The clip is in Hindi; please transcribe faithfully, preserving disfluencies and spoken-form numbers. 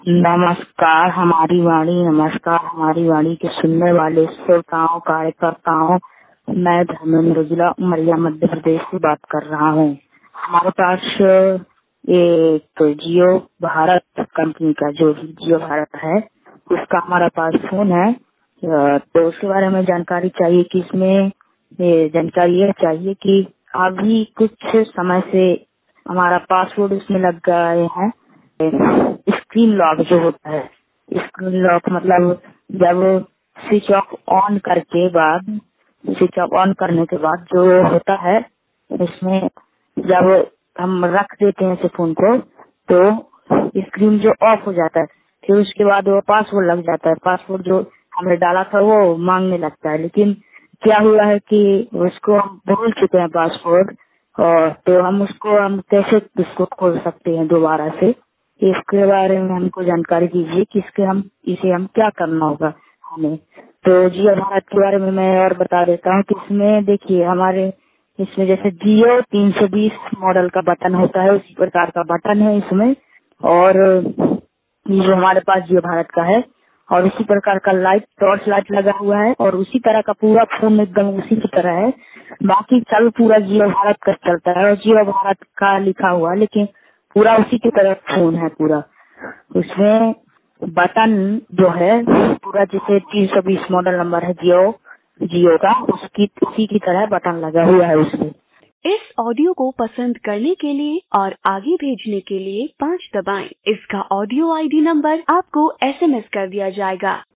नमस्कार हमारी वाणी नमस्कार हमारी वाणी के सुनने वाले श्रोताओं कार्यकर्ताओं, मैं धर्मेंद्र जिला उमरिया मध्य प्रदेश से बात कर रहा हूँ। हमारे पास एक जियो भारत कंपनी का जो भी जियो भारत है उसका हमारा पास फोन है, तो उसके बारे में जानकारी चाहिए कि इसमें ये जानकारी यह चाहिए कि अभी कुछ समय से हमारा पासवर्ड उसमें लग गए हैं। स्क्रीन लॉक जो होता है, स्क्रीन लॉक मतलब जब स्विच ऑफ ऑन करके बाद स्विच ऑफ ऑन करने के बाद जो होता है इसमें जब हम रख देते हैं फोन को तो स्क्रीन जो ऑफ हो जाता है, फिर उसके बाद वो पासवर्ड लग जाता है। पासवर्ड जो हमने डाला था वो मांगने लगता है, लेकिन क्या हुआ है कि उसको हम भूल चुके हैं पासवर्ड, और तो हम उसको हम कैसे इसको खोल सकते हैं दोबारा से, इसके बारे में हमको जानकारी दीजिए कि इसके हम इसे हम क्या करना होगा हमें। तो जियो भारत के बारे में मैं और बता देता हूँ कि इसमें देखिए हमारे इसमें जैसे जियो तीन सौ बीस मॉडल का बटन होता है उसी प्रकार का बटन है इसमें, और ये जो हमारे पास जियो भारत का है और उसी प्रकार का लाइट टॉर्च लाइट लगा हुआ है और उसी तरह का पूरा फोन एकदम उसी की तरह है। बाकी चल पूरा जियो भारत का चलता है और जियो भारत का लिखा हुआ, लेकिन पूरा उसी की तरह फोन है पूरा। उसमें बटन जो है पूरा जैसे तीन सौ बीस मॉडल नंबर है जियो जियो का, उसकी उसी की तरह बटन लगा हुआ है उसमें। इस ऑडियो को पसंद करने के लिए और आगे भेजने के लिए पाँच दबाएं। इसका ऑडियो आईडी नंबर आपको एसएमएस कर दिया जाएगा।